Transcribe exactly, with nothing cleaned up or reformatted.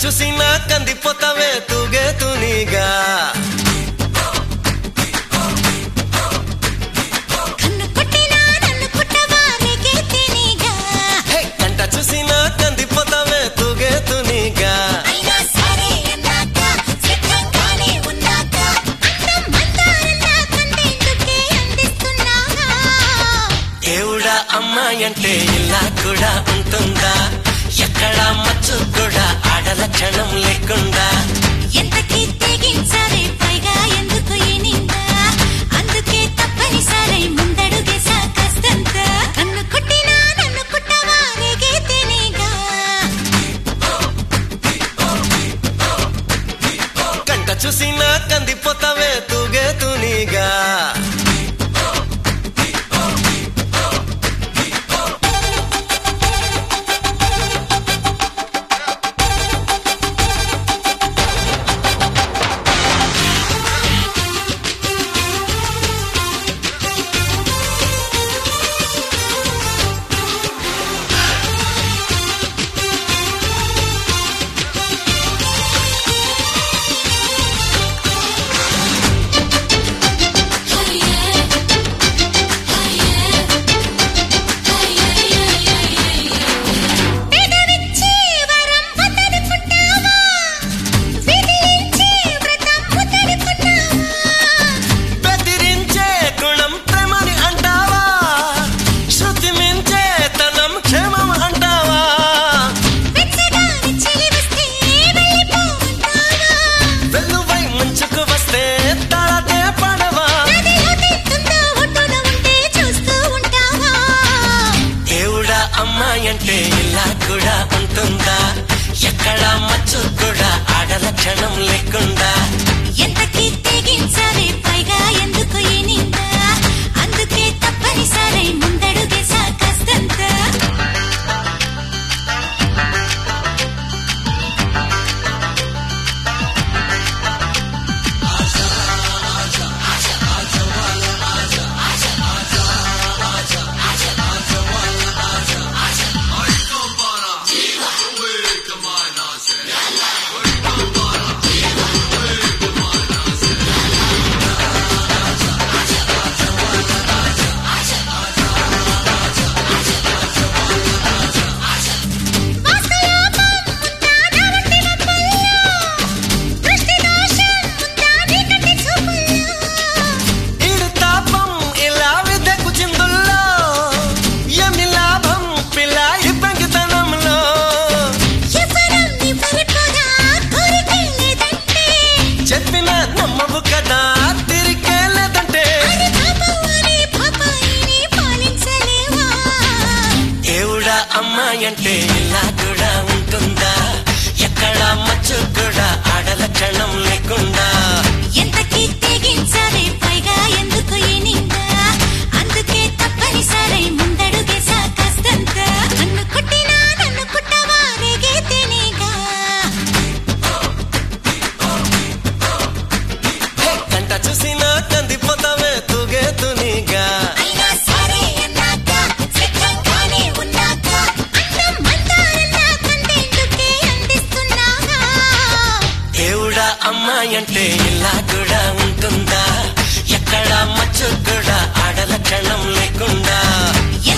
చూసినా కందిపోతావే తూగే తునిగా కంట చూసినా కందిపోతావే తూగే తునిగా దేవుడా అమ్మాయి అంటే ఇలా కూడా ఉంటుందా ఎక్కడ మచ్చు కూడా ఆడల క్షణం లేకుండా ఎంతకీ తెగించావే పైగా ఎందుకు ఈ నింద అందుకే తప్పనిసరై ముందడుగేసా కష్టంత కన్ను కొట్టినా నన్ను కుట్టవా రేగే తినేగా కంట చూసినా కందిపోతావే తూగే తునిగా అంటే ఇలా కూడా ఉంటుందా ఎక్కడ మచ్చు కూడా ఆడల క్షణం లేకుండా ఎంతకీ తెగించావే పైగా ఎందుకు ఈ నింద అందుకే తప్పనిసరై ముందడుగేసా కష్టంత అంటే ఇలా కూడా ఉంటుందా ఎక్కడ మచ్చు కూడా ఆడల క్షణం లేకుండా ఎంతకీ తెగించావే పైగా ఎందుకు ఈ నింద అందుకే తప్పనిసరై ముందడుగేసా కష్టంత నన్ను కొట్టినా నన్ను కుట్టవా రేగే తినేగా కంట చూసినా కందిపోతావే తూగే తునిగా అమ్మాయి అంటే ఇలా కూడా ఉంటుందా ఎక్కడ మచ్చు కూడా ఆడల క్షణం లేకుండా